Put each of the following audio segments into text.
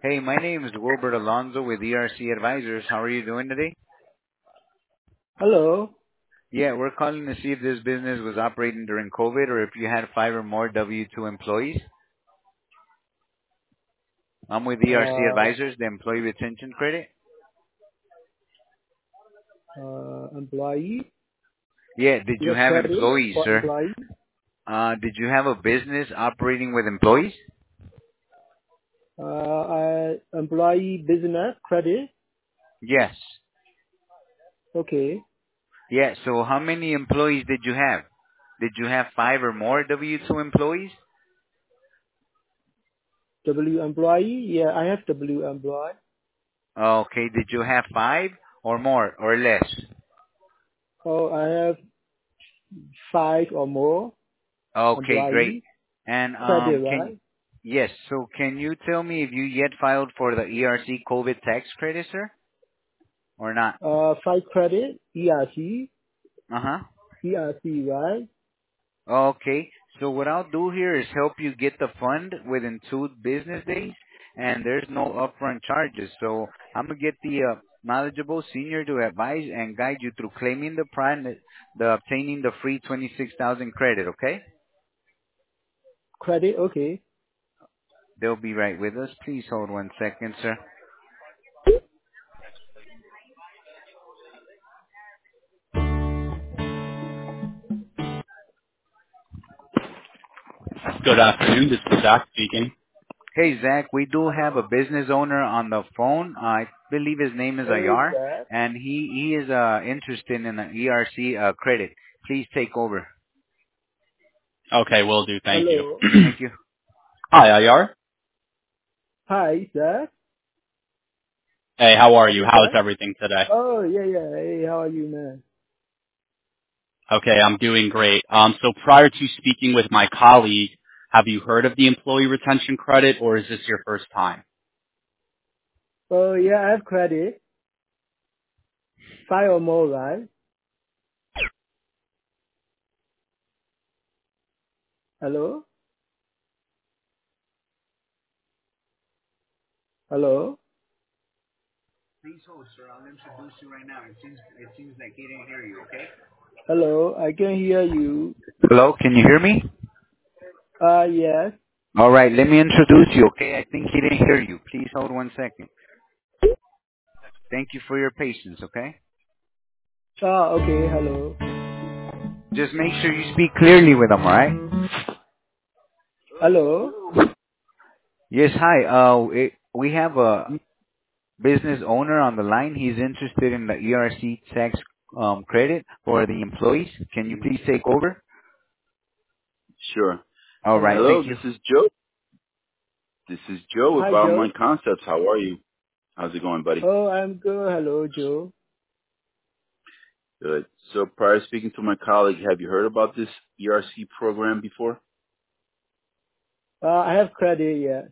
Hey, my name is Wilbert Alonzo with ERC Advisors. How are you doing today? Hello. Yeah, we're calling to see if this business was operating during COVID or if you had 5 or more W-2 employees. I'm with ERC Uh, Advisors, the Employee Retention Credit. Employee. Yeah, did You you have have credit employees, for sir? employee. Did you have a business operating with employees? Employee business credit. Yes. Okay. Yeah, so how many employees did you have? Did you have 5 or more W-2 employees? W employee. Yeah, I have W employee. Okay, did you have 5 or more or less? Oh, I have 5 or more Okay, great. employee And credit, can right? yes, so can you tell me if you yet filed for the ERC COVID tax credit, sir, or not? 5 credit ERC, Uh-huh. ERC, right? Okay. So what I'll do here is help you get the fund within 2 business days, and there's no upfront charges. So I'm gonna get the knowledgeable senior to advise and guide you through claiming the prime, the obtaining the free 26,000 credit. Okay? Credit. Okay. They'll be right with us. Please hold 1 second, sir. Good afternoon. This is Zach speaking. Hey, Zach, we do have a business owner on the phone. I believe his name is Hey, Ayar, Zach. and he is interested in an ERC credit. Please take over. Okay, will do. Thank you. Hello. Thank you. Hi, Ayar. Hi, Zach. Hey, how are you? How's Zach. everything today? Oh, yeah, yeah. Hey, how are you, man? Okay, I'm doing great. So prior to speaking with my colleague, have you heard of the employee retention credit, or is this your first time? Oh, yeah, I have credit. 5 or more, right? Hello? Hello? Please hold, sir. I'll introduce you right now. It seems like he didn't hear you. Okay. Hello? I can hear you. Hello, can you hear me? Yes. All right, let me introduce you. Okay, I think he didn't hear you. Please hold 1 second. Thank you for your patience. Okay. Okay. Hello. Just make sure you speak clearly with him. All right. Hello? Yes. Hi. We have a business owner on the line. He's interested in the ERC tax credit for the employees. Can you please take over? Sure. All right. Hello? Hello, Thank you. this is Joe. This is Joe with Hi, Bottom Line Joe. Concepts. How are you? How's it going, buddy? Oh, I'm good. Hello, Joe. Good. So prior to speaking to my colleague, have you heard about this ERC program before? I have credit, yes.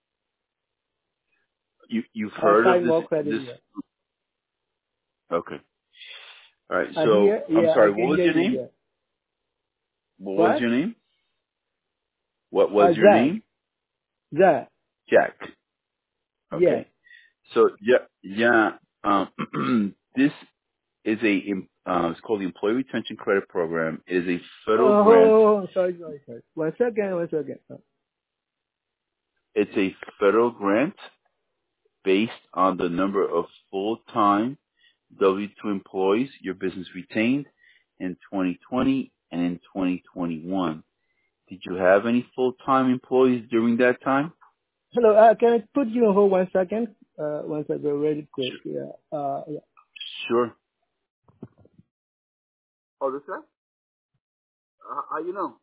You've heard of 5 this more credit, this yes. okay. All right. I So hear, I'm yeah, I sorry, can what was hear your you, name? yes. What was What? your name? What was your Zach. name? Zach. Jack. Yes. Okay. So yeah. This is it's called the Employee Retention Credit Program. It is a federal grant. Sorry. One second. It's a federal grant based on the number of full-time W-2 employees your business retained in 2020 and in 2021. Did you have any full-time employees during that time? Hello, can I put you on hold 1 second? 1 second, really quick. Sh- Yeah. Yeah. Sure. Oh, this guy? How you know?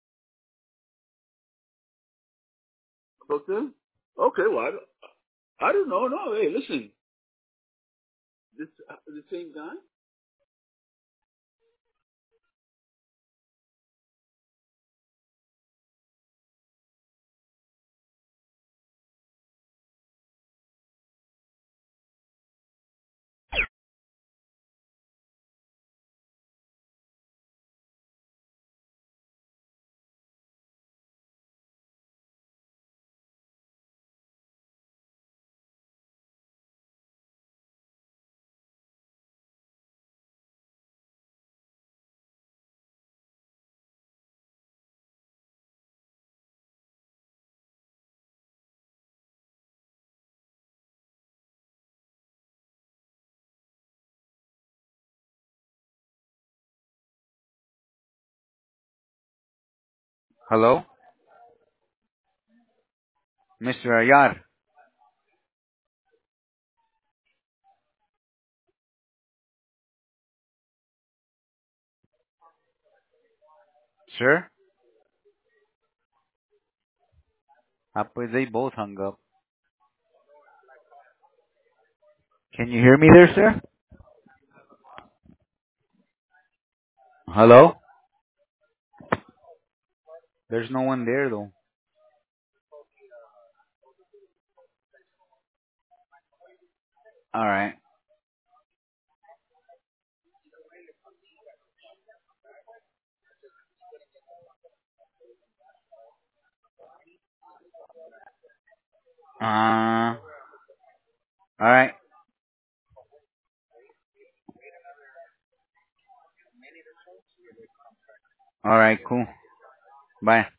Spoke to him? Okay, well, I don't know. No, hey, listen. This the same guy? Hello, Mr. Ayar, sir? Pues they both hung up. Can you hear me there, sir? Hello? There's no one there though. All right. All right. All right. Cool. Bye.